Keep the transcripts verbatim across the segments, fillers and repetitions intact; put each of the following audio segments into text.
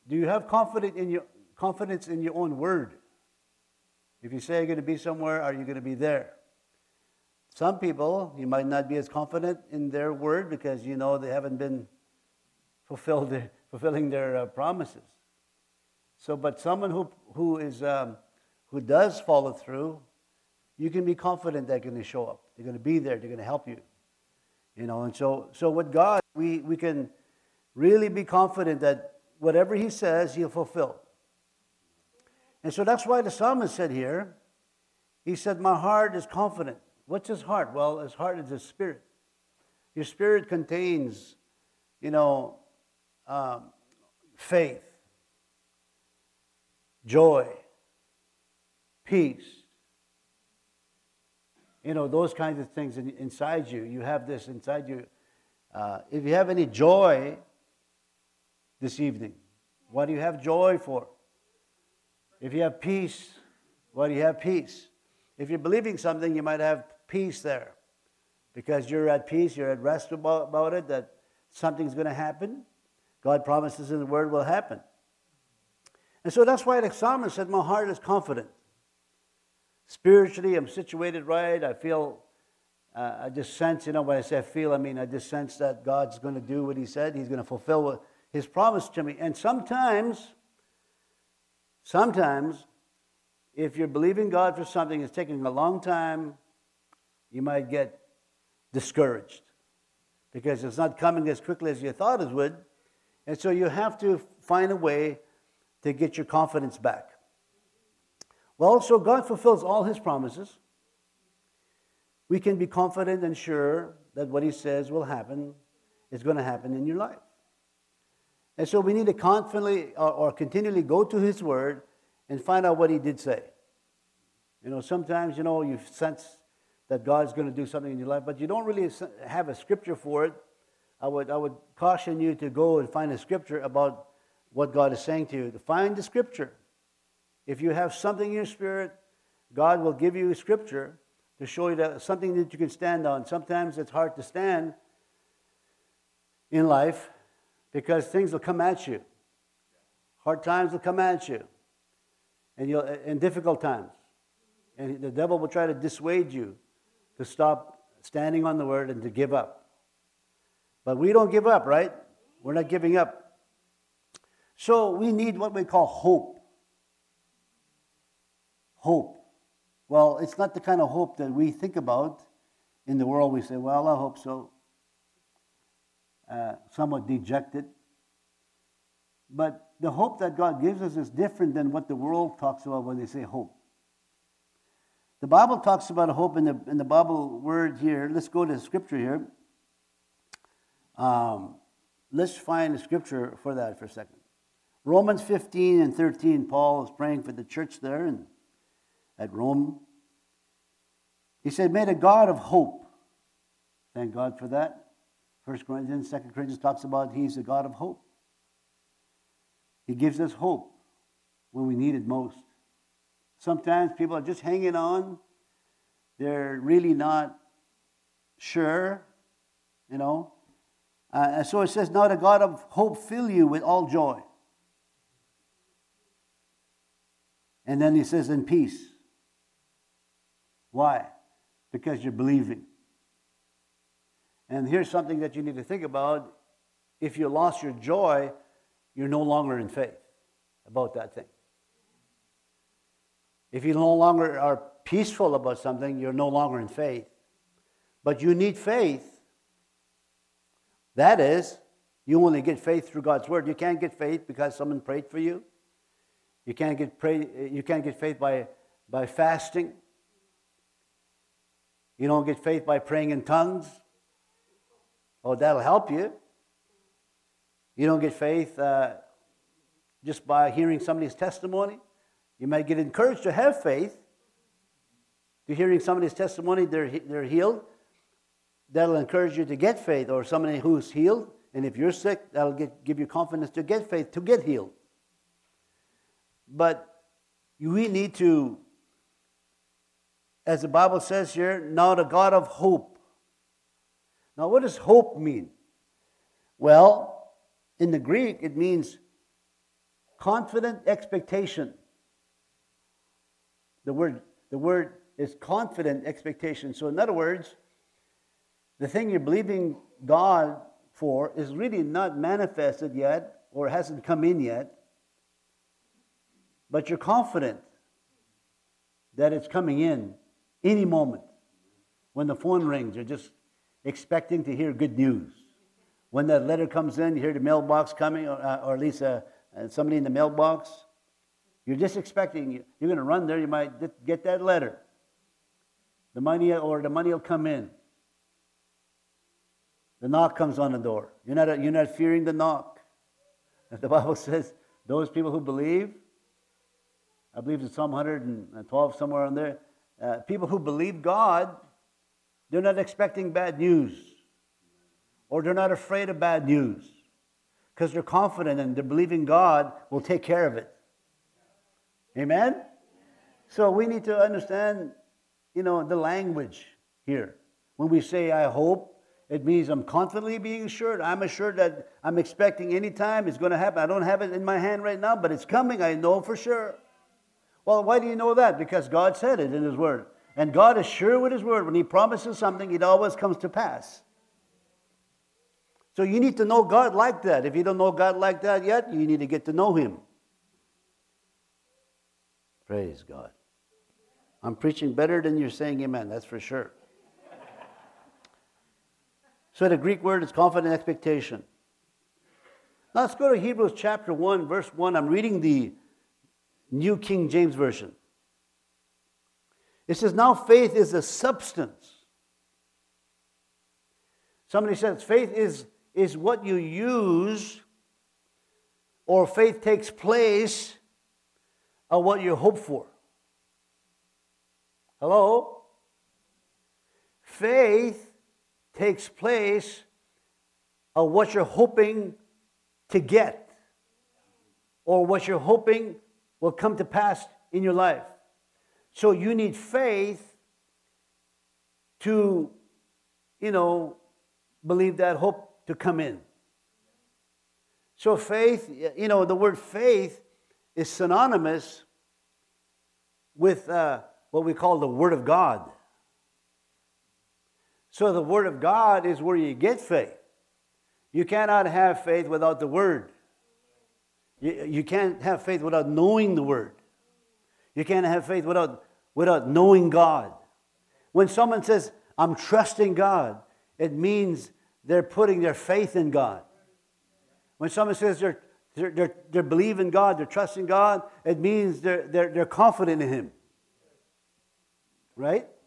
Do you have confidence in your confidence in your own word? If you say you're going to be somewhere, are you going to be there? Some people, you might not be as confident in their word because you know they haven't been fulfilled, their, fulfilling their uh, promises. So, but someone who who is um, who does follow through, you can be confident they're going to show up. They're going to be there. They're going to help you. You know, and so so with God, we we can really be confident that whatever He says, He'll fulfill. And so that's why the psalmist said here, he said, "My heart is confident." What's his heart? Well, his heart is his spirit. Your spirit contains, you know, um, faith, joy, peace. You know, those kinds of things in, inside you. You have this inside you. Uh, if you have any joy this evening, what do you have joy for? If you have peace, what do you have peace? If you're believing something, you might have peace there. Because you're at peace, you're at rest about, about it, that something's going to happen. God promises in the Word will happen. And so that's why the psalmist said, my heart is confident. Spiritually, I'm situated right. I feel, uh, I just sense, you know, when I say I feel, I mean I just sense that God's going to do what He said. He's going to fulfill what, His promise to me. And sometimes, sometimes, if you're believing God for something, it's taking a long time, you might get discouraged because it's not coming as quickly as you thought it would. And so you have to find a way to get your confidence back. Well, so God fulfills all His promises. We can be confident and sure that what He says will happen is going to happen in your life. And so we need to confidently or, or continually go to His Word and find out what He did say. You know, sometimes, you know, you sense that God's going to do something in your life, but you don't really have a scripture for it. I would, I would caution you to go and find a scripture about what God is saying to you. To find the scripture. If you have something in your spirit, God will give you a scripture to show you that something that you can stand on. Sometimes it's hard to stand in life because things will come at you. Hard times will come at you, and you'll in difficult times, and the devil will try to dissuade you to stop standing on the Word and to give up. But we don't give up, right? We're not giving up. So we need what we call hope. Hope. Well, it's not the kind of hope that we think about in the world. We say, well, I hope so. Uh, somewhat dejected. But the hope that God gives us is different than what the world talks about when they say hope. The Bible talks about hope in the in the Bible word here. Let's go to the scripture here. Um, let's find the scripture for that for a second. Romans fifteen and thirteen, Paul is praying for the church there in, at Rome. He said, may the God of hope, thank God for that. First Corinthians, Second Corinthians talks about He's the God of hope. He gives us hope when we need it most. Sometimes people are just hanging on. They're really not sure, you know. Uh, and so it says, now the God of hope fill you with all joy. And then He says, in peace. Why? Because you're believing. And here's something that you need to think about. If you lost your joy, you're no longer in faith about that thing. If you no longer are peaceful about something, you're no longer in faith. But you need faith. That is, you only get faith through God's Word. You can't get faith because someone prayed for you. You can't get pray, you can't get faith by, by fasting. You don't get faith by praying in tongues. Oh, that'll help you. You don't get faith uh, just by hearing somebody's testimony. You might get encouraged to have faith. To hearing somebody's testimony, they're, they're healed. That'll encourage you to get faith, or somebody who's healed. And if you're sick, that'll get, give you confidence to get faith, to get healed. But we need to, as the Bible says here, now the God of hope. Now what does hope mean? Well, in the Greek, it means confident expectation. The word, the word is confident expectation. So in other words, the thing you're believing God for is really not manifested yet or hasn't come in yet, but you're confident that it's coming in any moment. When the phone rings, you're just expecting to hear good news. When that letter comes in, you hear the mailbox coming, or, uh, or at least uh, somebody in the mailbox. You're just expecting, you're going to run there, you might get that letter. The money, or the money will come in. The knock comes on the door. You're not, you're not fearing the knock. The Bible says, those people who believe, I believe it's Psalm one hundred twelve, somewhere on there, uh, people who believe God, they're not expecting bad news. Or they're not afraid of bad news. Because they're confident and they're believing God will take care of it. Amen? So we need to understand, you know, the language here. When we say, I hope, it means I'm confidently being assured. I'm assured that I'm expecting any time it's going to happen. I don't have it in my hand right now, but it's coming. I know for sure. Well, why do you know that? Because God said it in His Word. And God is sure with His Word. When He promises something, it always comes to pass. So you need to know God like that. If you don't know God like that yet, you need to get to know Him. Praise God. I'm preaching better than you're saying amen, that's for sure. So the Greek word is confident expectation. Now let's go to Hebrews chapter one, verse one. I'm reading the New King James Version. It says, now faith is a substance. Somebody says faith is, is what you use, or faith takes place of what you hope for. Hello? Faith takes place of what you're hoping to get, or what you're hoping will come to pass in your life. So you need faith to, you know, believe that hope to come in. So faith, you know, the word faith is synonymous with uh, what we call the Word of God. So the Word of God is where you get faith. You cannot have faith without the Word. You, you can't have faith without knowing the Word. You can't have faith without, without knowing God. When someone says, I'm trusting God, it means they're putting their faith in God. When someone says they're, they're, they're, they're believing God, they're trusting God, it means they're, they're, they're confident in Him. Right?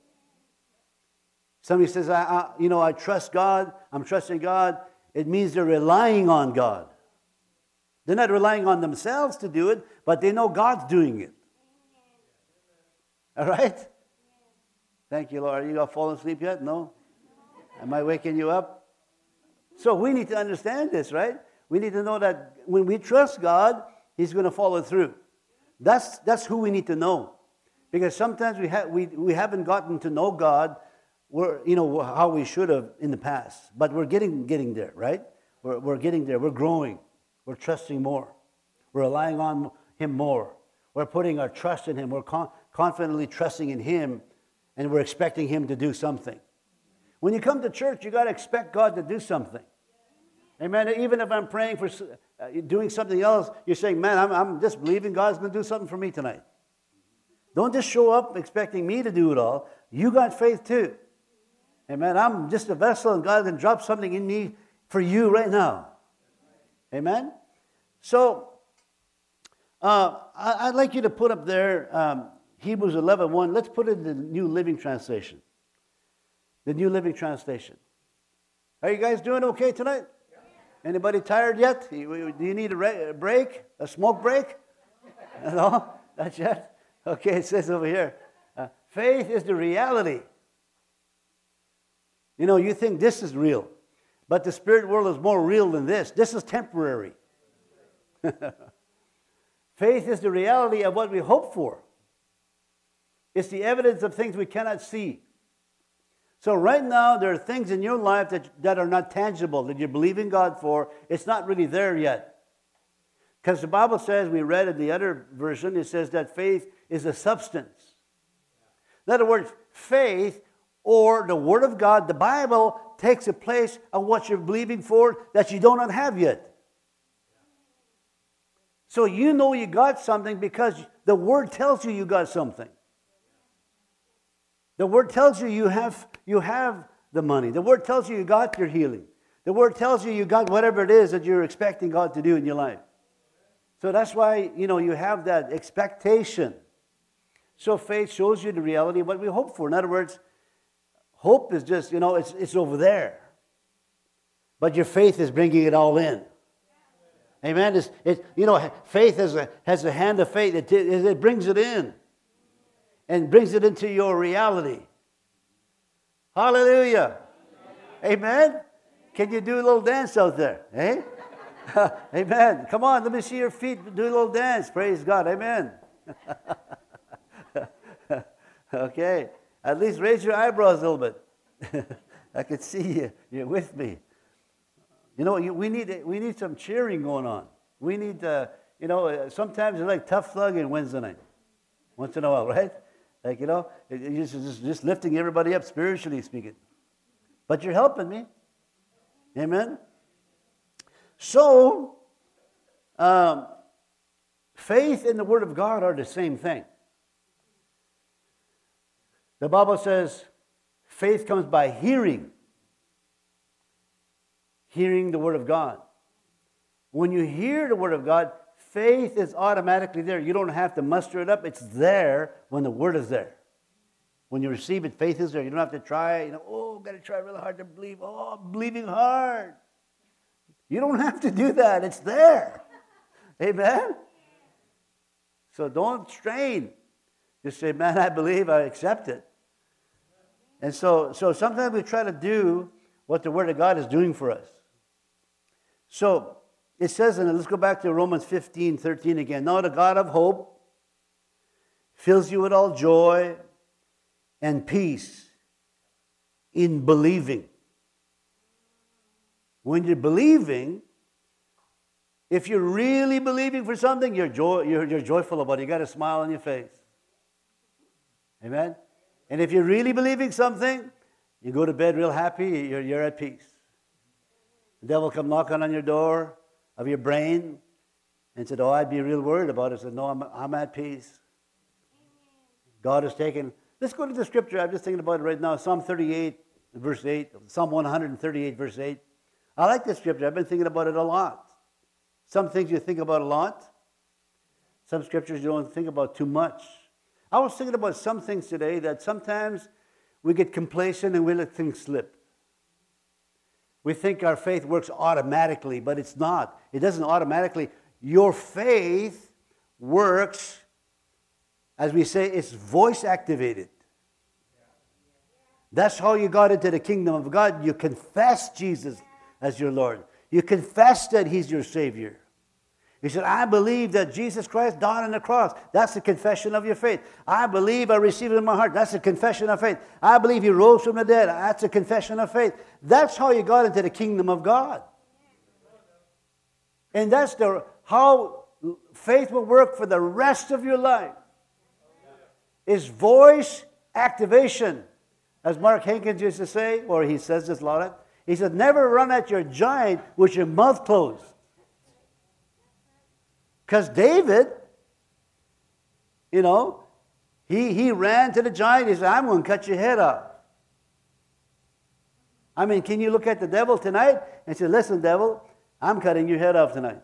Somebody says, I, I, you know, I trust God, I'm trusting God. It means they're relying on God. They're not relying on themselves to do it, but they know God's doing it. All right? Thank you, Lord. You all fallen asleep yet? No? Am I waking you up? So we need to understand this, right? We need to know that when we trust God, He's going to follow through. That's, that's who we need to know. Because sometimes we, ha- we, we haven't gotten to know God we're, you know, how we should have in the past. But we're getting, getting there, right? We're, we're getting there. We're growing. We're trusting more. We're relying on Him more. We're putting our trust in Him. We're con- confidently trusting in Him, and we're expecting Him to do something. When you come to church, you got to expect God to do something. Amen. Even if I'm praying for uh, doing something else, you're saying, man, I'm, I'm just believing God's going to do something for me tonight. Don't just show up expecting me to do it all. You got faith too. Amen. I'm just a vessel, and God can drop something in me for you right now. Amen. So, uh, I, I'd like you to put up there um, Hebrews eleven one. Let's put it in the New Living Translation. The New Living Translation. Are you guys doing okay tonight? Anybody tired yet? Do you need a break? A smoke break? No? Not yet? Okay, it says over here, uh, faith is the reality. You know, you think this is real, but the spirit world is more real than this. This is temporary. Faith is the reality of what we hope for. It's the evidence of things we cannot see. So right now, there are things in your life that, that are not tangible, that you believe in God for. It's not really there yet. Because the Bible says, we read in the other version, it says that faith is a substance. In other words, faith or the Word of God, the Bible, takes the place of what you're believing for that you do not have yet. So you know you got something because the Word tells you you got something. The Word tells you you have, you have the money. The Word tells you you got your healing. The Word tells you you got whatever it is that you're expecting God to do in your life. So that's why, you know, you have that expectation. So faith shows you the reality of what we hope for. In other words, hope is just, you know, it's, it's over there. But your faith is bringing it all in. Amen? It's, it, you know, faith has a, has a hand of faith. It, it, it brings it in. And brings it into your reality. Hallelujah. Amen? Can you do a little dance out there? Eh? Amen. Come on, let me see your feet do a little dance. Praise God. Amen. Okay. At least raise your eyebrows a little bit. I can see you. You're with me. You know, you, we need we need some cheering going on. We need, uh, you know, sometimes it's like tough slugging Wednesday night. Once in a while, right? Like, you know, it's just, just lifting everybody up spiritually speaking. But you're helping me. Amen? So, um, faith and the Word of God are the same thing. The Bible says faith comes by hearing. Hearing the Word of God. When you hear the Word of God, faith is automatically there. You don't have to muster it up. It's there when the Word is there. When you receive it, faith is there. You don't have to try, you know, oh, I've got to try really hard to believe. Oh, I'm believing hard. You don't have to do that. It's there. Amen? So don't strain. Just say, man, I believe, I accept it. And so, so sometimes we try to do what the Word of God is doing for us. So it says, and let's go back to Romans fifteen, thirteen again. Now the God of hope fills you with all joy and peace in believing. When you're believing, if you're really believing for something, you're, joy, you're, you're joyful about it. You got a smile on your face. Amen? And if you're really believing something, you go to bed real happy, you're, you're at peace. The devil come knocking on your door of your brain and said, oh, I'd be real worried about it. I said, no, I'm, I'm at peace. God has taken... Let's go to the scripture. I'm just thinking about it right now. Psalm thirty-eight, verse eight. Psalm one thirty-eight, verse eight. I like this scripture. I've been thinking about it a lot. Some things you think about a lot. Some scriptures you don't think about too much. I was thinking about some things today that sometimes we get complacent and we let things slip. We think our faith works automatically, but it's not. It doesn't automatically. Your faith works, as we say, it's voice activated. That's how you got into the kingdom of God. You confess Jesus as your Lord. You confess that He's your Savior. He said, I believe that Jesus Christ died on the cross. That's the confession of your faith. I believe I receive it in my heart. That's a confession of faith. I believe He rose from the dead. That's a confession of faith. That's how you got into the kingdom of God. And that's the how faith will work for the rest of your life. Is voice activation. As Mark Hankins used to say, or he says this a lot, he said, never run at your giant with your mouth closed. Because David, you know, he, he ran to the giant. He said, I'm going to cut your head off. I mean, can you look at the devil tonight and say, listen, devil, I'm cutting your head off tonight.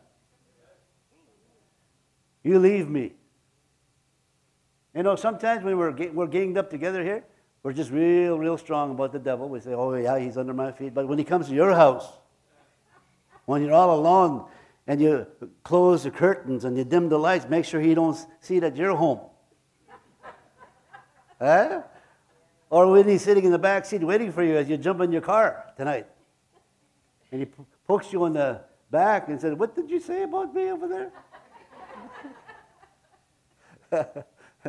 You leave me. You know, sometimes when we're, we're ganged up together here, we're just real, real strong about the devil. We say, oh, yeah, he's under my feet. But when he comes to your house, when you're all alone, and you close the curtains and you dim the lights, make sure he don't see that you're home. Eh? Or when he's sitting in the back seat waiting for you as you jump in your car tonight. And he pokes you on the back and says, what did you say about me over there?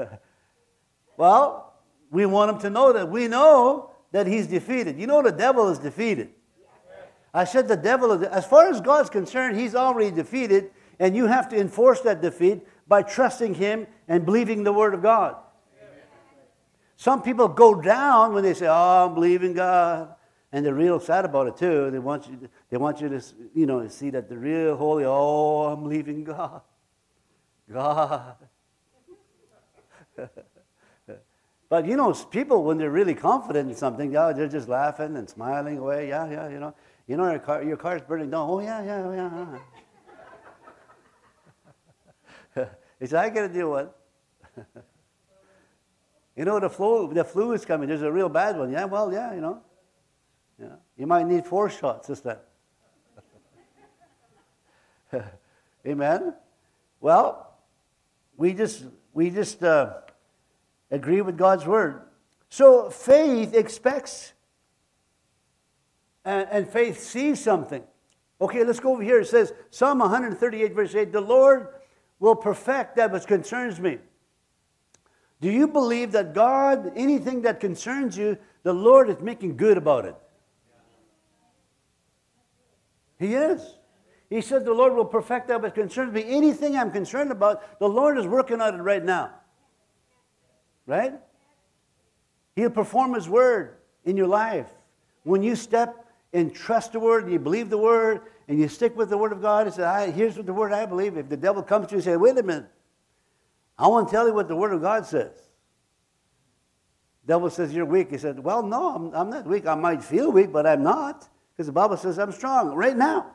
Well, we want him to know that we know that he's defeated. You know the devil is defeated. I said the devil, as far as God's concerned, he's already defeated. And you have to enforce that defeat by trusting Him and believing the Word of God. Some people go down when they say, oh, I'm believing God. And they're real sad about it too. They want you to, they want you to, you know, see that they're real holy. Oh, I'm believing God. God. But, you know, people, when they're really confident in something, yeah, they're just laughing and smiling away. Yeah, yeah, you know. You know, your, car, your car's burning down. Oh, yeah, yeah, yeah. He said, I got to deal with it. You know, the flu, the flu is coming. There's a real bad one. Yeah, well, yeah, you know. Yeah. You might need four shots this time. Amen? Well, we just, we just uh, agree with God's Word. So faith expects and, and faith sees something. Okay, let's go over here. It says, Psalm one thirty-eight, verse eight, the Lord will perfect that which concerns me. Do you believe that God, anything that concerns you, the Lord is making good about it? He is. He said the Lord will perfect that which concerns me. Anything I'm concerned about, the Lord is working on it right now. Right? He'll perform His Word in your life. When you step and trust the Word, and you believe the Word, and you stick with the Word of God, and say, I, here's what the Word I believe. If the devil comes to you and says, wait a minute, I want to tell you what the Word of God says. The devil says, you're weak. He said, well, no, I'm, I'm not weak. I might feel weak, but I'm not. Because the Bible says I'm strong right now.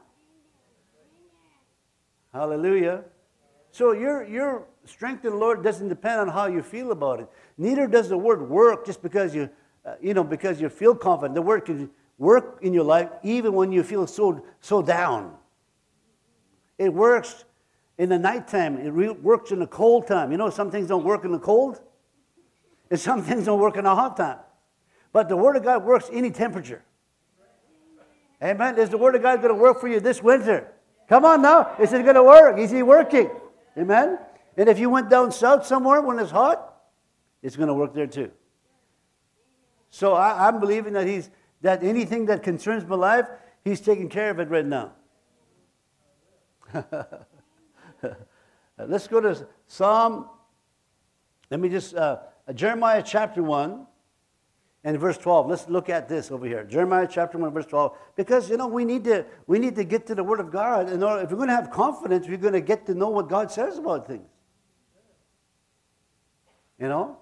Hallelujah. So your, your strength in the Lord doesn't depend on how you feel about it. Neither does the Word work just because you, uh, you know, because you feel confident. The Word can work in your life even when you feel so, so down. It works in the nighttime. It re- works in the cold time. You know, some things don't work in the cold. And some things don't work in the hot time. But the Word of God works any temperature. Amen. Is the Word of God going to work for you this winter? Come on now. Is it going to work? Is He working? Amen. And if you went down south somewhere when it's hot, it's going to work there too. So I, I'm believing that He's that anything that concerns my life, He's taking care of it right now. Let's go to Psalm. Let me just uh, Jeremiah chapter one. And verse twelve, let's look at this over here. Jeremiah chapter one, verse twelve. Because, you know, we need to we need to get to the Word of God. In order, if we're going to have confidence, we're going to get to know what God says about things. You know?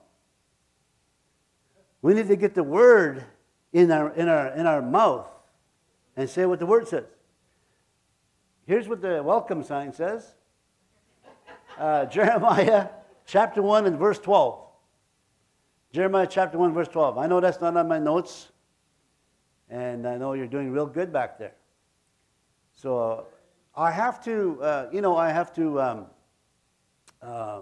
We need to get the Word in our in our in our mouth and say what the Word says. Here's what the welcome sign says. Uh, Jeremiah chapter one and verse twelve. Jeremiah chapter one, verse twelve. I know that's not on my notes, and I know you're doing real good back there. So uh, I have to, uh, you know, I have to, um, uh,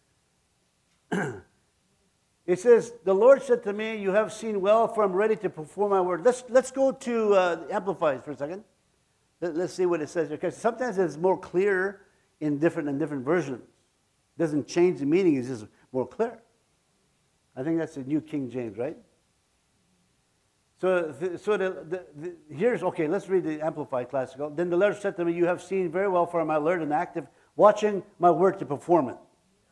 it says, the Lord said to me, you have seen well, for I'm ready to perform my word. Let's, let's go to uh, Amplified for a second. Let, let's see what it says here, because sometimes it's more clear in different, in different versions. It doesn't change the meaning, it's just more clear. I think that's the New King James, right? So, so the, the, the, here's, okay, let's read the Amplified Classical. Then the Lord said to me, you have seen very well, for I am alert and active, watching my word to perform it.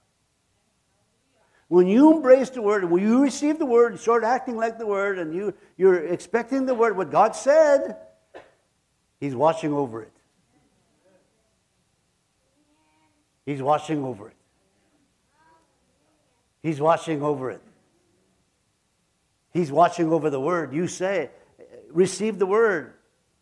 When you embrace the word, when you receive the word, and start acting like the word, and you, you're expecting the word, what God said, He's watching over it. He's watching over it. He's watching over it. He's watching over the word. You say, receive the word.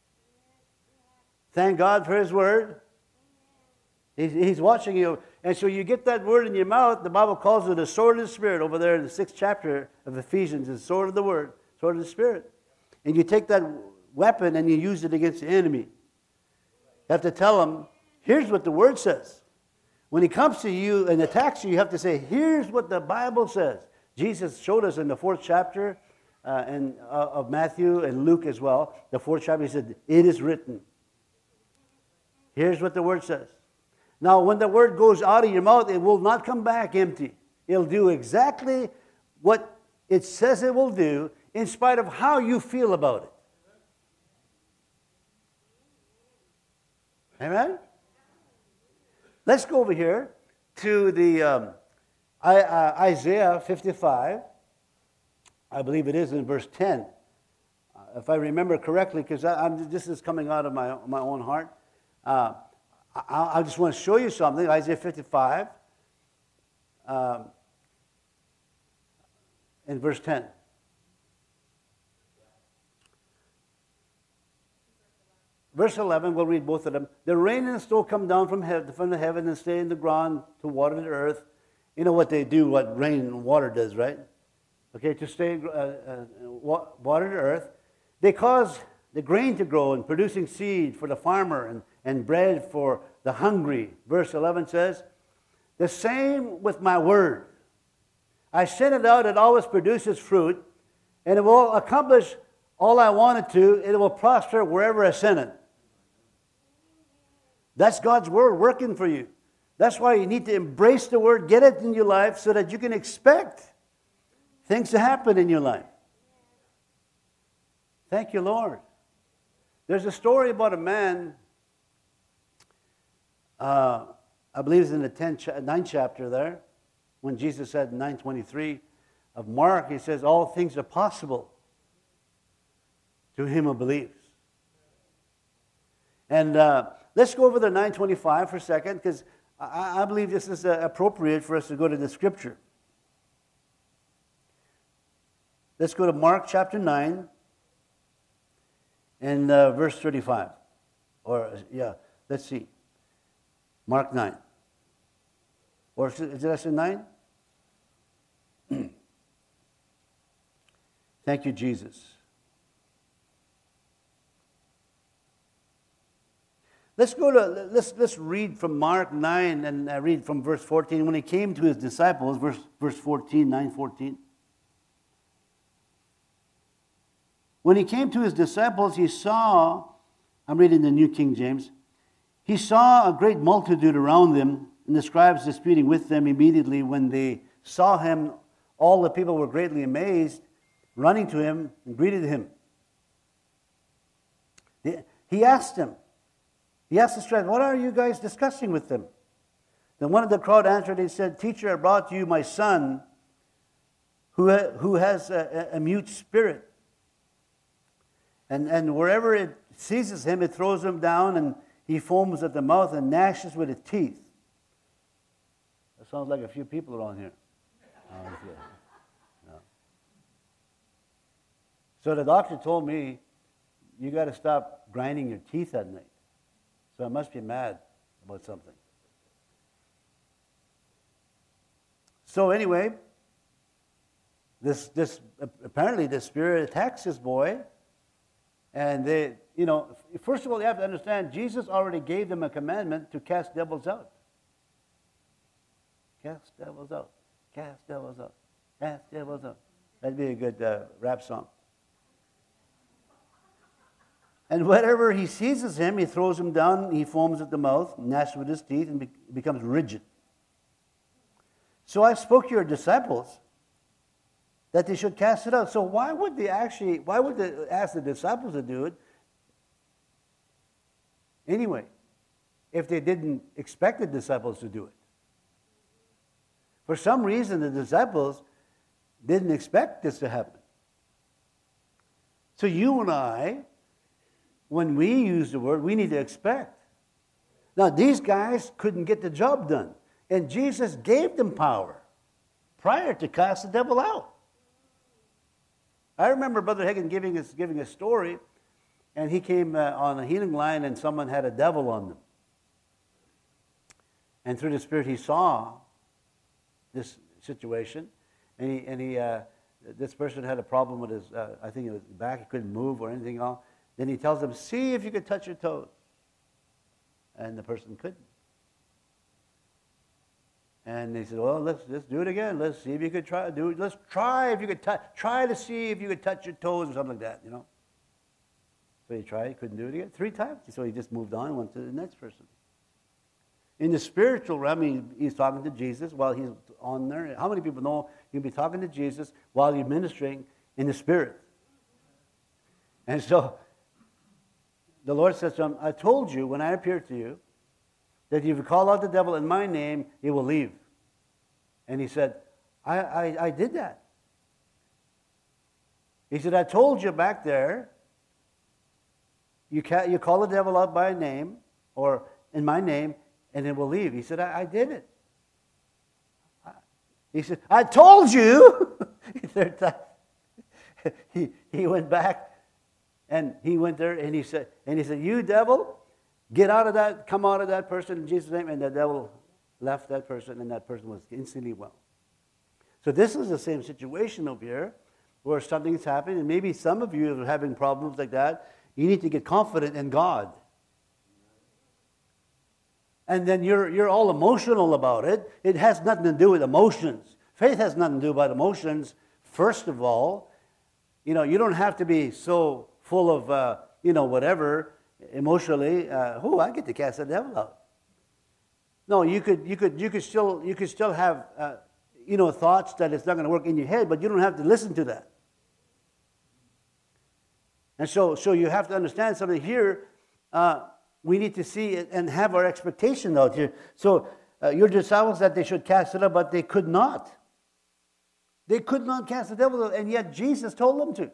Thank God for His word. He's, he's watching you. And so you get that word in your mouth. The Bible calls it a sword of the Spirit over there in the sixth chapter of Ephesians. The sword of the word, sword of the Spirit. And you take that weapon and you use it against the enemy. You have to tell him, here's what the word says. When he comes to you and attacks you, you have to say, here's what the Bible says. Jesus showed us in the fourth chapter uh, and, uh, of Matthew and Luke as well. The fourth chapter, He said, it is written. Here's what the word says. Now, when the word goes out of your mouth, it will not come back empty. It'll do exactly what it says it will do, in spite of how you feel about it. Amen? Let's go over here to the um, I, uh, Isaiah fifty-five. I believe it is in verse ten. Uh, if I remember correctly, because this is coming out of my, my own heart. Uh, I, I just want to show you something. Isaiah fifty-five, um, in verse ten. Verse eleven, we'll read both of them. The rain and the snow come down from, heaven, from the heaven and stay in the ground to water the earth. You know what they do, what rain and water does, right? Okay, to stay, uh, uh, water the earth. They cause the grain to grow and producing seed for the farmer and, and bread for the hungry. Verse eleven says, the same with my word. I send it out, it always produces fruit, and it will accomplish all I want it to. It will prosper wherever I send it. That's God's word working for you. That's why you need to embrace the word, get it in your life so that you can expect things to happen in your life. Thank you, Lord. There's a story about a man, uh, I believe it's in the tenth, ninth chapter there, when Jesus said in nine twenty-three of Mark, he says, all things are possible to him who believes. And uh, let's go over the nine twenty-five for a second, because I, I believe this is uh, appropriate for us to go to the scripture. Let's go to Mark chapter nine and uh, verse thirty-five. Or, yeah, let's see. Mark nine. Or did I say nine? Thank you, Jesus. Let's go to, let's, let's read from Mark nine and uh, read from verse fourteen. When he came to his disciples, verse, verse fourteen, nine fourteen. When he came to his disciples, he saw, I'm reading the New King James, he saw a great multitude around them, and the scribes disputing with them. Immediately when they saw him, all the people were greatly amazed, running to him and greeted him. He asked them, he asked the scribes, what are you guys discussing with them? Then one of the crowd answered and said, Teacher, I brought to you my son who, who has a, a mute spirit. And, and wherever it seizes him, it throws him down, and he foams at the mouth and gnashes with his teeth. That sounds like a few people around here. Oh, no. So the doctor told me, you got to stop grinding your teeth at night. So I must be mad about something. So anyway, this this apparently the spirit attacks this boy, and they, you know, first of all, you have to understand Jesus already gave them a commandment to cast devils out. Cast devils out. Cast devils out. Cast devils out. That'd be a good uh, rap song. And wherever he seizes him, he throws him down, he foams at the mouth, gnashes with his teeth, and be- becomes rigid. So I spoke to your disciples that they should cast it out. So why would they actually, why would they ask the disciples to do it anyway, if they didn't expect the disciples to do it? For some reason, the disciples didn't expect this to happen. So you and I, when we use the word, we need to expect. Now, these guys couldn't get the job done, and Jesus gave them power prior to cast the devil out. I remember Brother Hagin giving us giving a story, and he came uh, on a healing line, and someone had a devil on them. And through the Spirit, he saw this situation, and he and he uh, this person had a problem with his, uh, I think it was back, he couldn't move or anything else. Then he tells them, see if you could touch your toes. And the person couldn't. And they said, well, let's, let's do it again. Let's see if you could try do it. Let's try if you could touch, try to see if you could touch your toes or something like that, you know. So he tried, he couldn't do it again. Three times. So he just moved on and went to the next person. In the spiritual realm, he, he's talking to Jesus while he's on there. How many people know you can be talking to Jesus while you're ministering in the Spirit? And so the Lord says to him, I told you when I appeared to you that if you call out the devil in my name, he will leave. And he said, I, I, I did that. He said, I told you back there, you, ca- you call the devil out by name, or in my name, and it will leave. He said, I, I did it. He said, I told you. Third time. he, he went back, and he went there, and he said, and he said, you devil, get out of that, come out of that person in Jesus' name. And the devil left that person, and that person was instantly well. So this is the same situation over here, where something's happening, and maybe some of you are having problems like that. You need to get confident in God. And then you're, you're all emotional about it. It has nothing to do with emotions. Faith has nothing to do about emotions. First of all, you know, you don't have to be so full of, uh, you know, whatever, emotionally. Uh, oh, I get to cast the devil out. No, you could, you could, you could still, you could still have, uh, you know, thoughts that it's not going to work in your head, but you don't have to listen to that. And so, so you have to understand something here. Uh, we need to see it and have our expectation out here. So uh, your disciples that they should cast it out, but they could not. They could not cast the devil out, and yet Jesus told them to.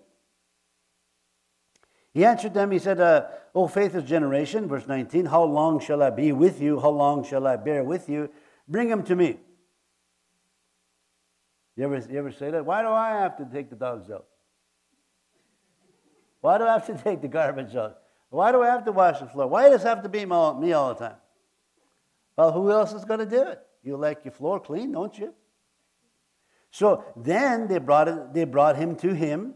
He answered them, he said, uh, O faithless generation, verse nineteen, how long shall I be with you? How long shall I bear with you? Bring him to me. You ever, you ever say that? Why do I have to take the dogs out? Why do I have to take the garbage out? Why do I have to wash the floor? Why does it have to be me all the time? Well, who else is going to do it? You like your floor clean, don't you? So then they brought it, they brought him to him.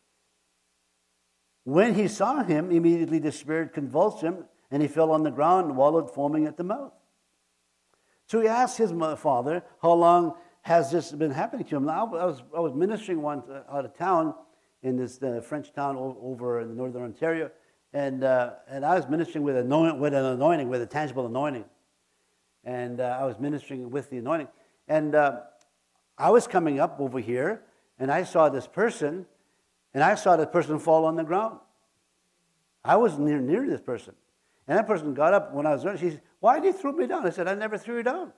When he saw him, immediately the spirit convulsed him, and he fell on the ground and wallowed, foaming at the mouth. So he asked his father, how long has this been happening to him? Now, I was, I was ministering once out of town, in this uh, French town over in northern Ontario, and uh, and I was ministering with, anoint, with an anointing, with a tangible anointing. And uh, I was ministering with the anointing. And uh, I was coming up over here, and I saw this person, and I saw that person fall on the ground. I was near, near this person. And that person got up when I was running. She said, why did you throw me down? I said, I never threw you down.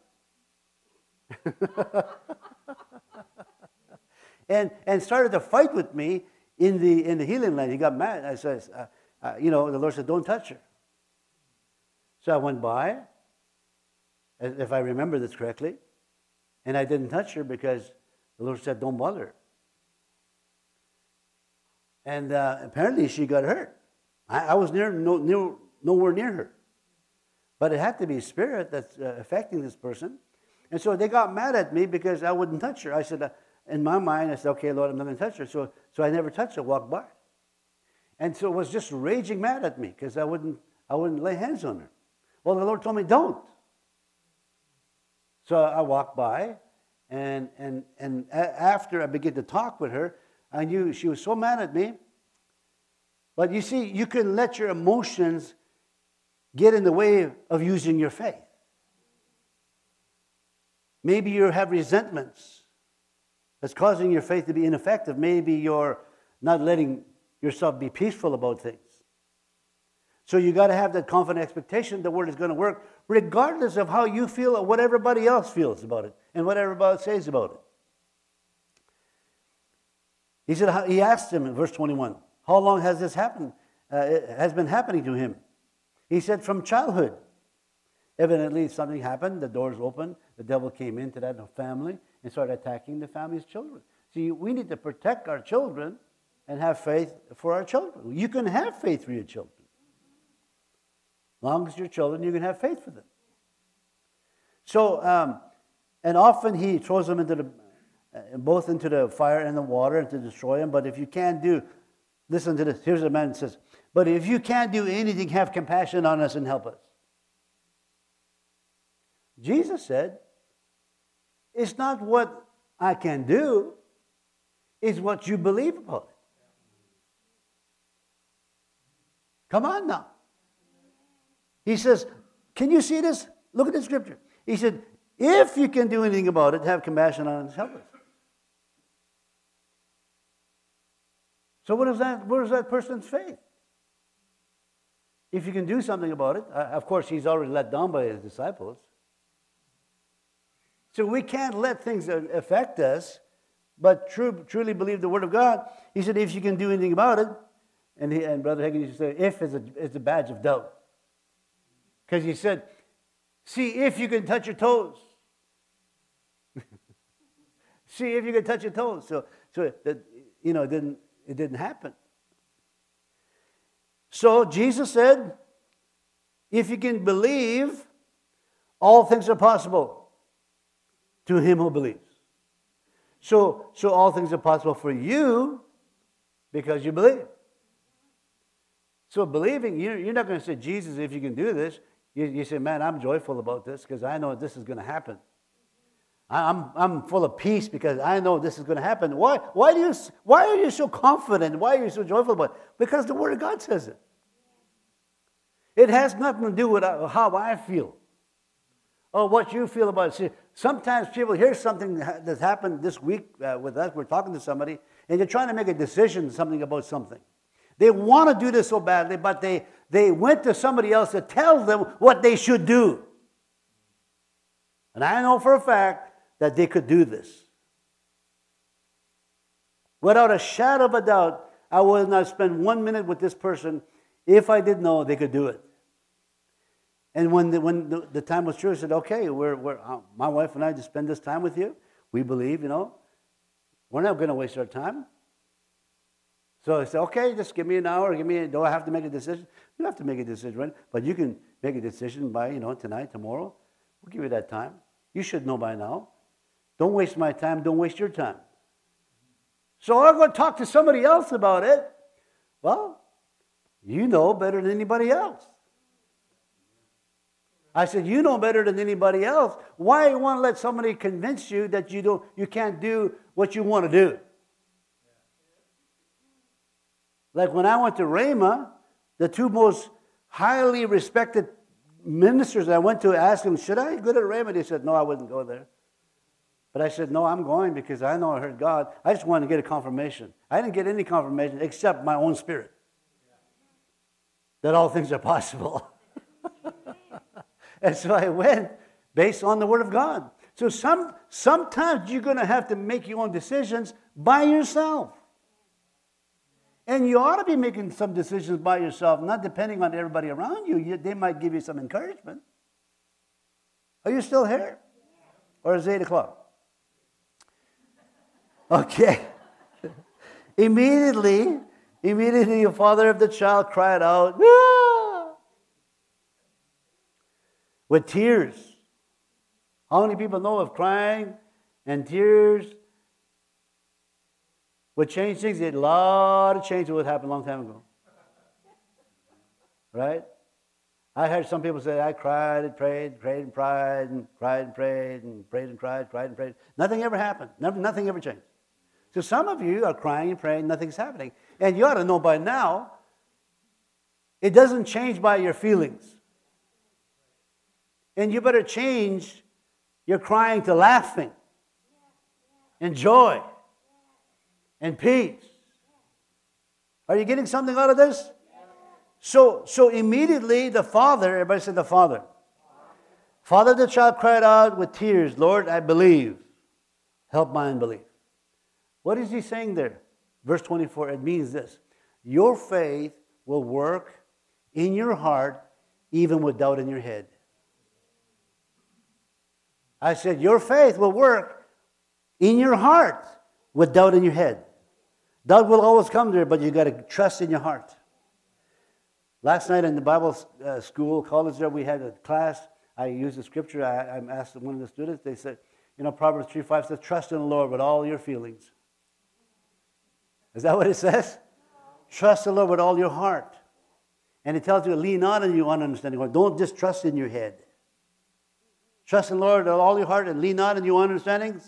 and and started to fight with me in the in the healing line. He got mad. I said, uh, uh, you know, the Lord said, don't touch her. So I went by, if I remember this correctly, and I didn't touch her because the Lord said, don't bother her. And uh, apparently she got hurt. I, I was near, no, near, nowhere near her. But it had to be spirit that's uh, affecting this person. And so they got mad at me because I wouldn't touch her. I said, uh, in my mind, I said, okay, Lord, I'm not going to touch her. So, so I never touched her, walked by. And so it was just raging mad at me because I wouldn't, I wouldn't lay hands on her. Well, the Lord told me, don't. So I walked by, and, and, and a- after I began to talk with her, I knew she was so mad at me. But you see, you can let your emotions get in the way of using your faith. Maybe you have resentments that's causing your faith to be ineffective. Maybe you're not letting yourself be peaceful about things. So you got to have that confident expectation the word is going to work, regardless of how you feel or what everybody else feels about it and what everybody says about it. He said, he asked him in verse twenty-one, how long has this happened? Uh, it has been happening to him. He said, from childhood. Evidently, something happened. The doors opened. The devil came into that family and started attacking the family's children. See, we need to protect our children and have faith for our children. You can have faith for your children. As long as your children, you can have faith for them. So, um, and often he throws them into the, uh, both into the fire and the water and to destroy them. But if you can't do, listen to this. Here's a man that says, but if you can't do anything, have compassion on us and help us. Jesus said, it's not what I can do, it's what you believe about it. Come on now. He says, can you see this? Look at the scripture. He said, if you can do anything about it, have compassion on us and help us. So what is that? Where is that person's faith? if you can do something about it. Uh, of course, he's already let down by his disciples. So we can't let things affect us, but true, truly believe the Word of God. He said, if you can do anything about it, and, he, and Brother Hagin used to say, if is a, is a badge of doubt. Because he said, see if you can touch your toes. See if you can touch your toes. So, so that, you know, it didn't, it didn't happen. So Jesus said, if you can believe, all things are possible to him who believes. So, so all things are possible for you because you believe. So believing, you're not going to say, Jesus, if you can do this. You, you say, man, I'm joyful about this because I know this is going to happen. I'm, I'm full of peace because I know this is going to happen. Why, why, do you, why are you so confident? Why are you so joyful about it? Because the Word of God says it. It has nothing to do with how I feel or what you feel about it. See, sometimes people hear something that's happened this week uh, with us. We're talking to somebody, and they're trying to make a decision, something about something. They want to do this so badly, but they, they went to somebody else to tell them what they should do. And I know for a fact that they could do this. Without a shadow of a doubt, I would not spend one minute with this person if I did know they could do it. And when the, when the, the time was true, I said, okay, we're, we're, uh, my wife and I just spend this time with you. We believe, you know, we're not going to waste our time. So I said, okay, just give me an hour. Give me. Do I have to make a decision? You don't have to make a decision, right? But you can make a decision by, you know, tonight, tomorrow. We'll give you that time. You should know by now. Don't waste my time. Don't waste your time. So I'm going to talk to somebody else about it. Well, you know better than anybody else. I said, you know better than anybody else. Why you want to let somebody convince you that you don't, you can't do what you want to do? Like when I went to Rhema, the two most highly respected ministers I went to ask them, should I go to Rhema? They said, no, I wouldn't go there. But I said, no, I'm going because I know I heard God. I just wanted to get a confirmation. I didn't get any confirmation except my own spirit that all things are possible. And so I went based on the Word of God. So some sometimes you're going to have to make your own decisions by yourself. And you ought to be making some decisions by yourself, not depending on everybody around you. you. They might give you some encouragement. Are you still here? Or is it eight o'clock? Okay. immediately, immediately the father of the child cried out, ah! With tears. How many people know of crying and tears would change things? A lot of change would happen a long time ago. Right? I heard some people say, I cried and prayed, prayed and cried, and cried and prayed, and prayed and cried, cried and prayed. Nothing ever happened. Never, nothing ever changed. So some of you are crying and praying, nothing's happening. And you ought to know by now, it doesn't change by your feelings. And you better change your crying to laughing and joy and peace. Are you getting something out of this? So, so immediately the father, everybody said the father. Father of the child cried out with tears, Lord, I believe. Help my unbelief. What is he saying there? Verse twenty-four, it means this. Your faith will work in your heart even with doubt in your head. I said, your faith will work in your heart with doubt in your head. Doubt will always come there, but you got to trust in your heart. Last night in the Bible uh, school, college there, we had a class. I used the scripture. I, I asked one of the students. They said, you know, Proverbs three five says, trust in the Lord with all your feelings. Is that what it says? Trust the Lord with all your heart. And it tells you to lean not on your own understanding. Don't just trust in your head. Trust in the Lord with all your heart and lean not on your own understandings.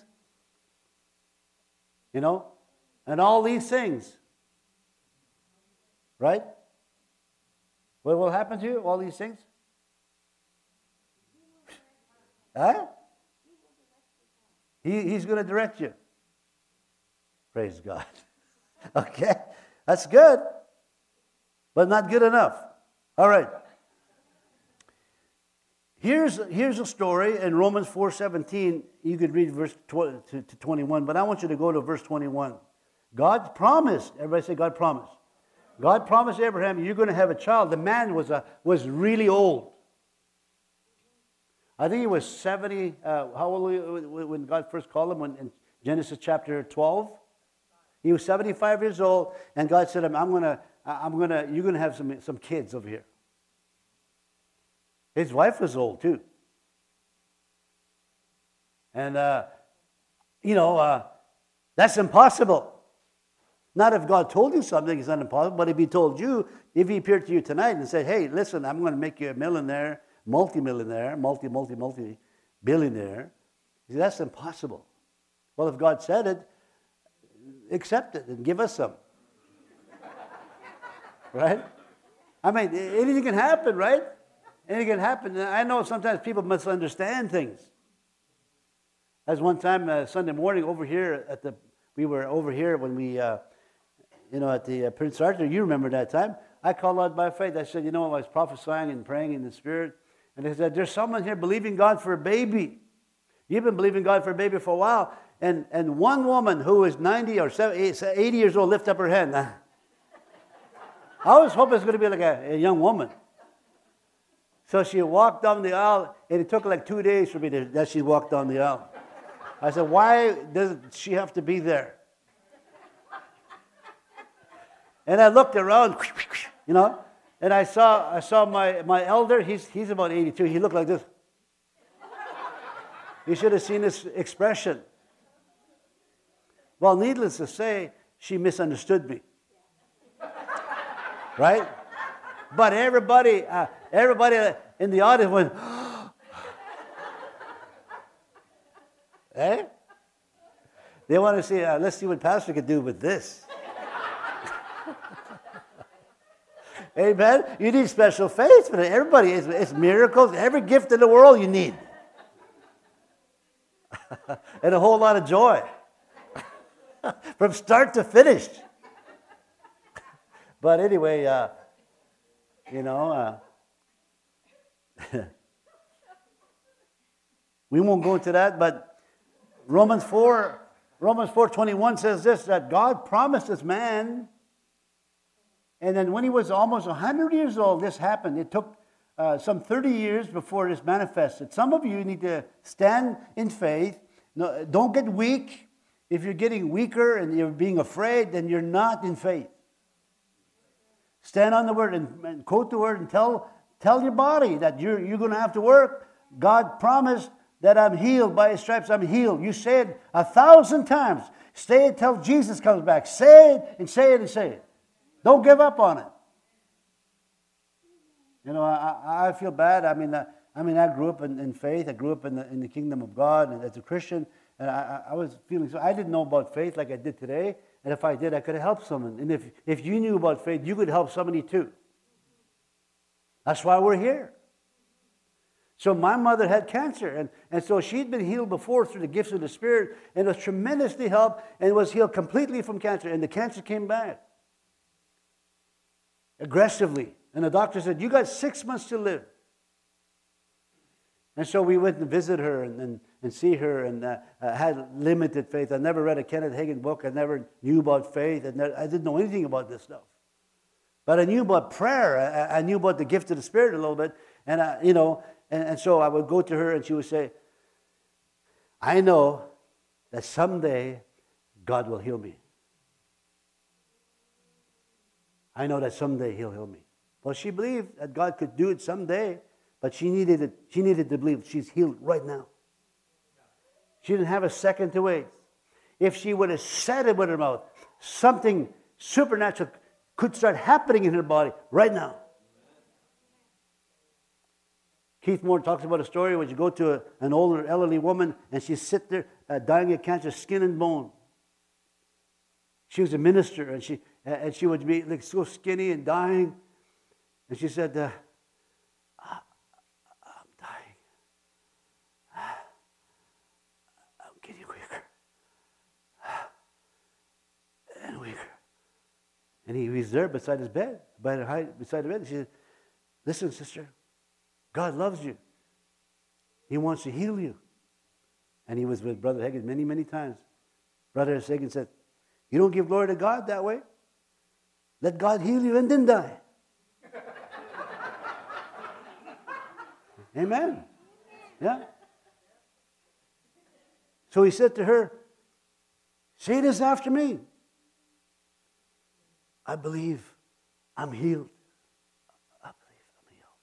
You know? And all these things. Right? What will happen to you? All these things? Huh? He, he's going to direct you. Praise God. Okay? That's good. But not good enough. All right. Here's, here's a story in Romans four seventeen. You could read verse twenty to, to twenty-one, but I want you to go to verse twenty-one. God promised, everybody say God promised. God promised Abraham, you're going to have a child. The man was, a, was really old. I think he was seventy. Uh, how old was he when God first called him when, in Genesis chapter twelve? He was seventy-five years old, and God said, I'm going to, I'm going to, you're going to have some, some kids over here. His wife was old too. And, uh, you know, uh, that's impossible. Not if God told you something, it's not impossible. But if He told you, if He appeared to you tonight and said, hey, listen, I'm going to make you a millionaire, multi-millionaire, multi, multi, multi billionaire, that's impossible. Well, if God said it, accept it and give us some. Right? I mean, anything can happen, right? Anything can happen. I know sometimes people misunderstand things. As one time, uh, Sunday morning over here at the, we were over here when we, uh, you know, at the uh, Prince Arthur, you remember that time. I called out by faith. I said, you know, I was prophesying and praying in the Spirit. And they said, there's someone here believing God for a baby. You've been believing God for a baby for a while. And, and one woman who is ninety or eighty years old lifted up her hand. I always hope it's going to be like a, a young woman. So she walked down the aisle, and it took like two days for me to, that she walked down the aisle. I said, why does she have to be there? And I looked around, you know, and I saw I saw my, my elder, he's, he's about eighty-two, he looked like this. You should have seen his expression. Well, needless to say, she misunderstood me. Right? But everybody, uh, everybody in the audience went, eh? They want to see, uh, let's see what Pastor could do with this. Amen? You need special faith for it. Everybody, it's, it's miracles. Every gift in the world you need. And a whole lot of joy. From start to finish. But anyway, uh, you know, uh, we won't go into that, but Romans four, Romans four twenty-one says this, that God promised this man, and then when he was almost one hundred years old, this happened. It took uh, some thirty years before this manifested. Some of you need to stand in faith. No, don't get weak. If you're getting weaker and you're being afraid, then you're not in faith. Stand on the word and, and quote the word and tell, tell your body that you're, you're going to have to work. God promised that I'm healed. By His stripes I'm healed. You say it a thousand times. Say it till Jesus comes back. Say it and say it and say it. Don't give up on it. You know, I, I feel bad. I mean, I, I mean, I grew up in, in faith. I grew up in the, in the kingdom of God and as a Christian. And I, I was feeling so. I didn't know about faith like I did today. And if I did, I could have helped someone. And if, if you knew about faith, you could help somebody too. That's why we're here. So my mother had cancer. And, and so she'd been healed before through the gifts of the Spirit. And was tremendously helped and was healed completely from cancer. And the cancer came back. Aggressively. And the doctor said, you got six months to live. And so we went and visited her and, and, and see her and uh, uh, had limited faith. I never read a Kenneth Hagin book. I never knew about faith. I, never, I didn't know anything about this stuff. But I knew about prayer. I, I knew about the gift of the Spirit a little bit. And, I, you know, and, and so I would go to her and she would say, I know that someday God will heal me. I know that someday He'll heal me. Well, she believed that God could do it someday. But she needed it. She needed to believe she's healed right now. She didn't have a second to wait. If she would have said it with her mouth, something supernatural could start happening in her body right now. Keith Moore talks about a story where you go to a, an older elderly woman and she's sit there uh, dying of cancer, skin and bone. She was a minister and she and she would be like so skinny and dying, and she said, Uh, And he was there beside his bed, by the height, beside the bed. She said, listen, sister, God loves you. He wants to heal you. And he was with Brother Hagin many, many times. Brother Hagin said, you don't give glory to God that way. Let God heal you and then die. Amen. Yeah. So he said to her, say this after me. I believe I'm healed. I believe I'm healed.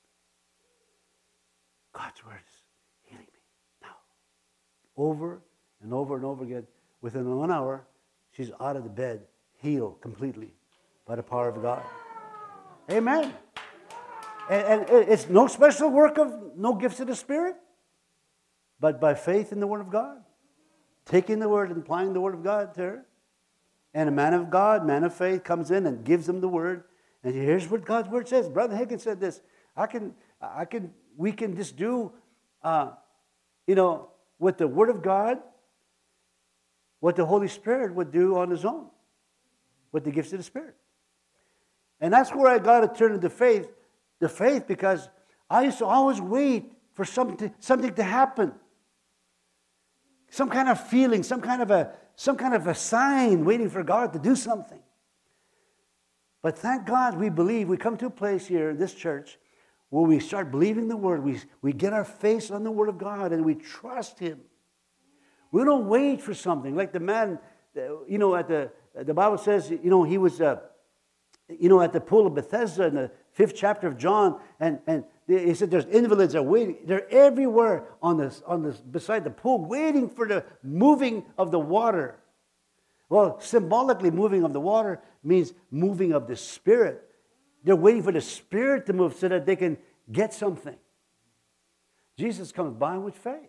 God's word is healing me now. Over and over and over again. Within one hour, she's out of the bed, healed completely by the power of God. Amen. And, and it's no special work of, no gifts of the Spirit, but by faith in the Word of God. Taking the Word and applying the Word of God to her. And a man of God, man of faith, comes in and gives them the Word. And here's what God's Word says. Brother Hagin said this. I can, I can, we can just do, uh, you know, with the Word of God, what the Holy Spirit would do on His own, with the gifts of the Spirit. And that's where I got to turn into faith, the faith, because I used to always wait for something, something to happen. Some kind of feeling, some kind of a, some kind of a sign waiting for God to do something. But thank God we believe. We come to a place here in this church where we start believing the Word. We, we get our face on the Word of God and we trust Him. We don't wait for something. Like the man, you know, at the, the Bible says, you know, he was, uh, you know, at the pool of Bethesda in the fifth chapter of John, and, and he said there's invalids are waiting. They're everywhere on this, on this, beside the pool, waiting for the moving of the water. Well, symbolically, moving of the water means moving of the Spirit. They're waiting for the Spirit to move so that they can get something. Jesus comes by with faith.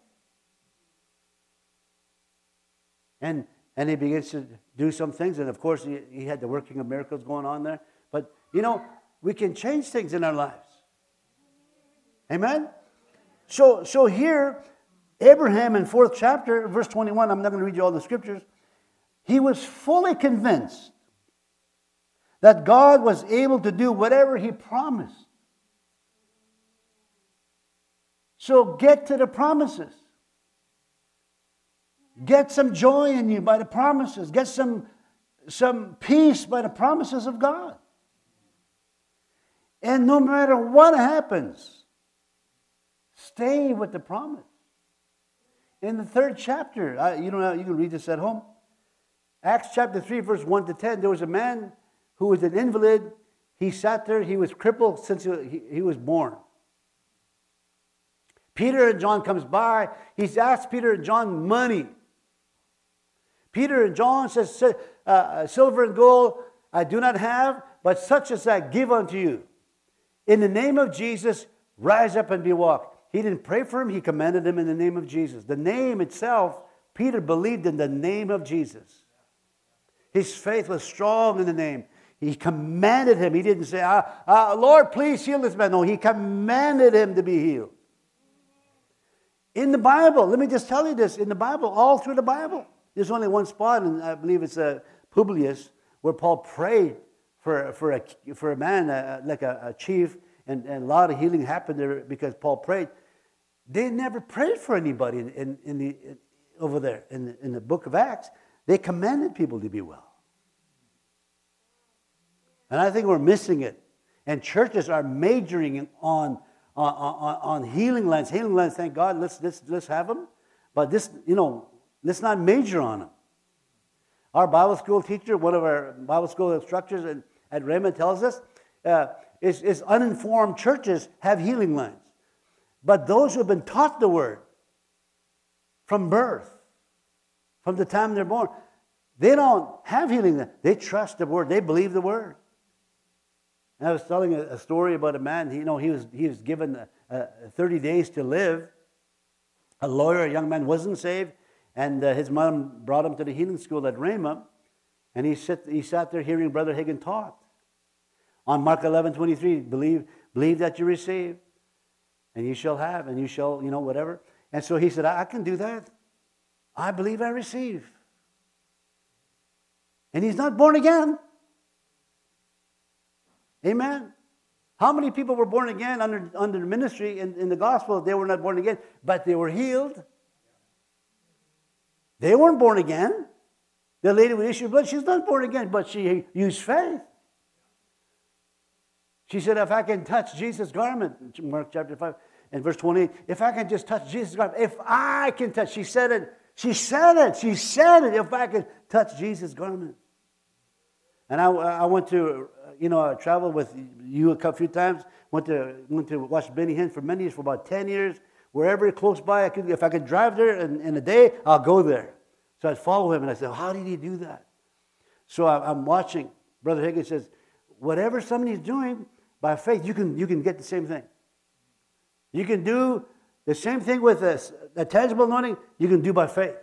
And, and he begins to do some things. And of course, he, he had the working of miracles going on there. But, you know, we can change things in our lives. Amen? So, so here, Abraham in fourth chapter, verse twenty-one, I'm not going to read you all the scriptures. He was fully convinced that God was able to do whatever He promised. So get to the promises. Get some joy in you by the promises. Get some, some peace by the promises of God. And no matter what happens, stay with the promise. In the third chapter, uh, you know, you can read this at home. Acts chapter three, verse one to ten, there was a man who was an invalid. He sat there. He was crippled since he, he was born. Peter and John comes by. He's asked Peter and John money. Peter and John says, uh, silver and gold I do not have, but such as I give unto you. In the name of Jesus, rise up and be walked. He didn't pray for him. He commanded him in the name of Jesus. The name itself, Peter believed in the name of Jesus. His faith was strong in the name. He commanded him. He didn't say, ah, ah, Lord, please heal this man. No, he commanded him to be healed. In the Bible, let me just tell you this, in the Bible, all through the Bible, there's only one spot, and I believe it's uh, Publius, where Paul prayed for, for, a, for a man, uh, like a, a chief, and, and a lot of healing happened there because Paul prayed. They never prayed for anybody in, in, in the, in, over there in the, in the book of Acts. They commanded people to be well. And I think we're missing it. And churches are majoring on, on, on, on healing lands. Healing lands, thank God, let's, let's, let's have them. But this, you know, let's not major on them. Our Bible school teacher, one of our Bible school instructors at, at Raymond tells us, uh, is, is uninformed churches have healing lands. But those who have been taught the word from birth, from the time they're born, they don't have healing lands. They trust the word. They believe the word. And I was telling a, a story about a man, you know, he was, he was given uh, thirty days to live. A lawyer, a young man, wasn't saved. And uh, his mom brought him to the healing school at Rhema. And he, sit, he sat there hearing Brother Hagin taught. On Mark eleven twenty-three, believe, believe that you receive, and you shall have, and you shall, you know, whatever. And so he said, I, I can do that. I believe I receive. And he's not born again. Amen. How many people were born again under, under the ministry in, in the gospel? They were not born again, but they were healed. They weren't born again. The lady with the issue of blood, she's not born again, but she used faith. She said, if I can touch Jesus' garment, Mark chapter five and verse twenty-eight, if I can just touch Jesus' garment, if I can touch, she said it, she said it, she said it, if I can touch Jesus' garment. And I, I went to, you know, I traveled with you a few times, went to went to watch Benny Hinn for many years, for about ten years. Wherever close by, I could, if I could drive there in, in a day, I'll go there. So I'd follow him, and I said, how did he do that? So I, I'm watching. Brother Higgins says, whatever somebody's doing, by faith, you can, you can get the same thing. You can do the same thing with a, a tangible anointing, you can do by faith.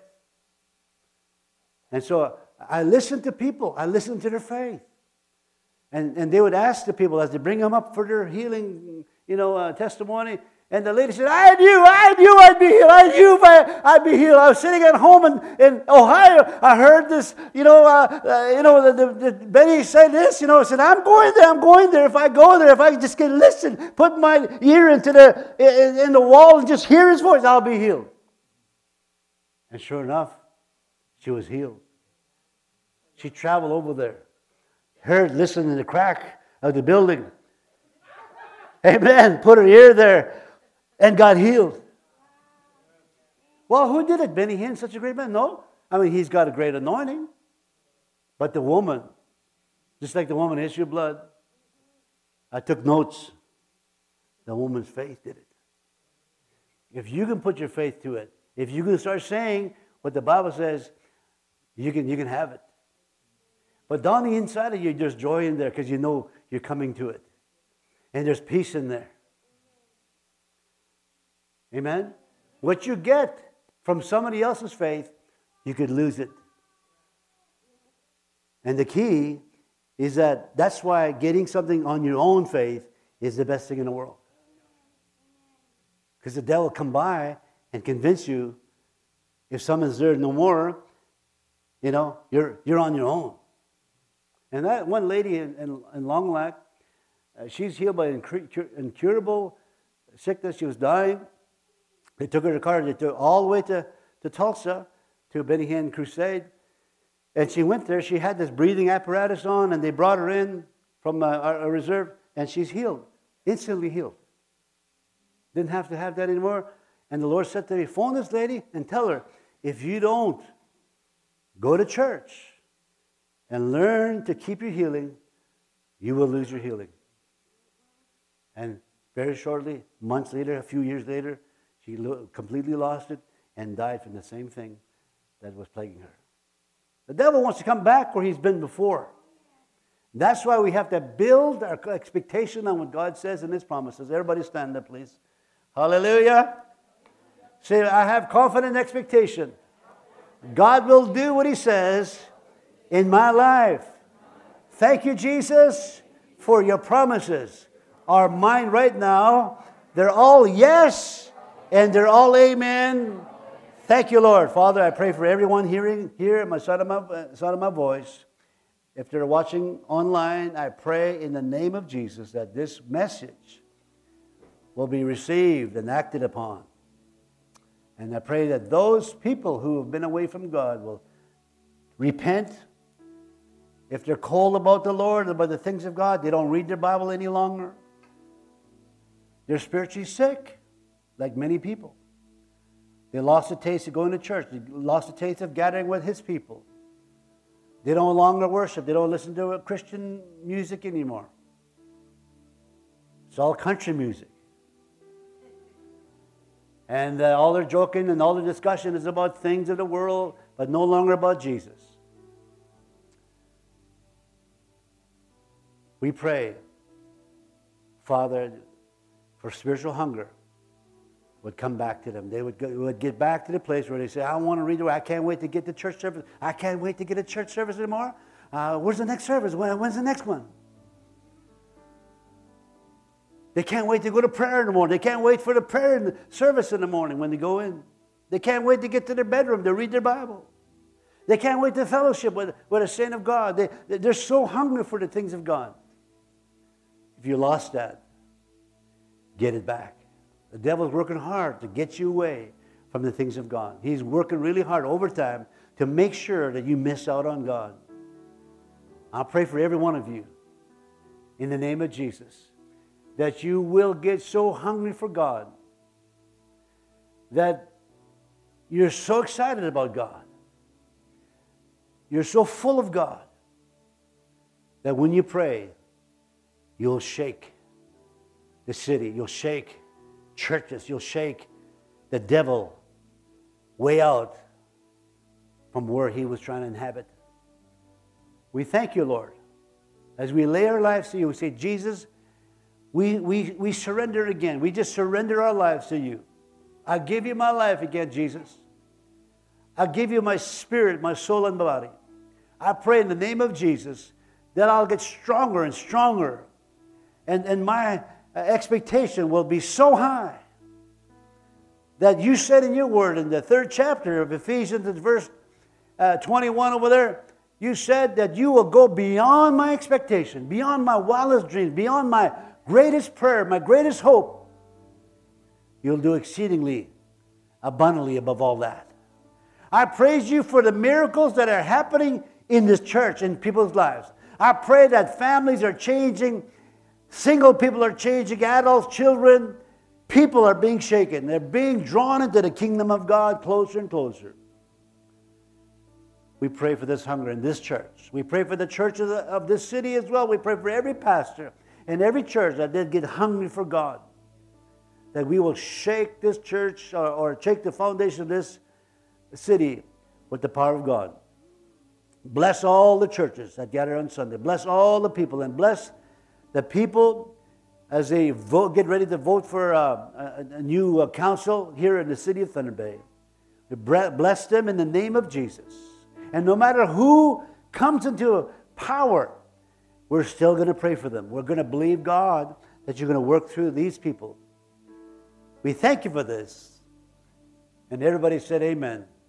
And so I listen to people. I listen to their faith. And, and they would ask the people as they bring them up for their healing, you know, uh, testimony. And the lady said, I knew, I knew I'd be healed. I knew I, I'd be healed. I was sitting at home in, in Ohio. I heard this, you know, uh, uh, you know, the, the, the, Betty said this, you know, I said, I'm going there, I'm going there. If I go there, if I just can listen, put my ear into the, in, in the wall and just hear his voice, I'll be healed. And sure enough, she was healed. She traveled over there, heard, listened in the crack of the building. Amen. Put her ear there. And got healed. Well, who did it? Benny Hinn, such a great man? No. I mean, he's got a great anointing. But the woman, just like the woman issue of blood, I took notes. The woman's faith did it. If you can put your faith to it, if you can start saying what the Bible says, you can, you can have it. But down the inside of you, there's joy in there because you know you're coming to it. And there's peace in there. Amen? What you get from somebody else's faith, you could lose it. And the key is that that's why getting something on your own faith is the best thing in the world. Because the devil will come by and convince you if someone's there no more, you know, you're, you're on your own. And that one lady in, in, in Long Lac, uh, she's healed by incur- incurable sickness. She was dying. They took her to the car. They took her all the way to, to Tulsa, to Benny Hinn Crusade. And she went there. She had this breathing apparatus on, and they brought her in from a, a reserve, and she's healed, instantly healed. Didn't have to have that anymore. And the Lord said to me, phone this lady and tell her, if you don't go to church and learn to keep your healing, you will lose your healing. And very shortly, months later, a few years later, she completely lost it and died from the same thing that was plaguing her. The devil wants to come back where he's been before. That's why we have to build our expectation on what God says in His promises. Everybody stand up, please. Hallelujah. Say, I have confident expectation. God will do what He says in my life. Thank you, Jesus, for your promises. Are mine right now. They're all yes. And they're all amen. Thank you, Lord. Father, I pray for everyone hearing here at my sound of my, sound of my voice. If they're watching online, I pray in the name of Jesus that this message will be received and acted upon. And I pray that those people who have been away from God will repent. If they're cold about the Lord, about the things of God, they don't read their Bible any longer. They're spiritually sick. Like many people. They lost the taste of going to church. They lost the taste of gathering with His people. They don't longer worship. They don't listen to Christian music anymore. It's all country music. And uh, all their joking and all their discussion is about things of the world, but no longer about Jesus. We pray, Father, for spiritual hunger would come back to them. They would, go, would get back to the place where they say, I want to read the word. I can't wait to get to church service. I can't wait to get a church service tomorrow. Uh, where's the next service? When, when's the next one? They can't wait to go to prayer in the morning. They can't wait for the prayer in the service in the morning when they go in. They can't wait to get to their bedroom to read their Bible. They can't wait to fellowship with, with a saint of God. They, they're so hungry for the things of God. If you lost that, get it back. The devil's working hard to get you away from the things of God. He's working really hard overtime to make sure that you miss out on God. I'll pray for every one of you in the name of Jesus that you will get so hungry for God that you're so excited about God. You're so full of God that when you pray, you'll shake the city. You'll shake churches. You'll shake the devil way out from where he was trying to inhabit. We thank you, Lord. As we lay our lives to you, we say, Jesus, we, we, we surrender again. We just surrender our lives to you. I give you my life again, Jesus. I give you my spirit, my soul, and body. I pray in the name of Jesus that I'll get stronger and stronger. And, and my expectation will be so high that you said in your word in the third chapter of Ephesians, verse uh, twenty-one over there, you said that you will go beyond my expectation, beyond my wildest dreams, beyond my greatest prayer, my greatest hope. You'll do exceedingly abundantly above all that. I praise you for the miracles that are happening in this church, in people's lives. I pray that families are changing, single people are changing, adults, children, people are being shaken. They're being drawn into the kingdom of God closer and closer. We pray for this hunger in this church. We pray for the churches of this city as well. We pray for every pastor and every church that they get hungry for God. That we will shake this church or, or shake the foundation of this city with the power of God. Bless all the churches that gather on Sunday. Bless all the people, and bless the people as they vote, get ready to vote for uh, a, a new uh, council here in the city of Thunder Bay. We bless them in the name of Jesus. And no matter who comes into power, we're still going to pray for them. We're going to believe, God, that you're going to work through these people. We thank you for this. And everybody said amen.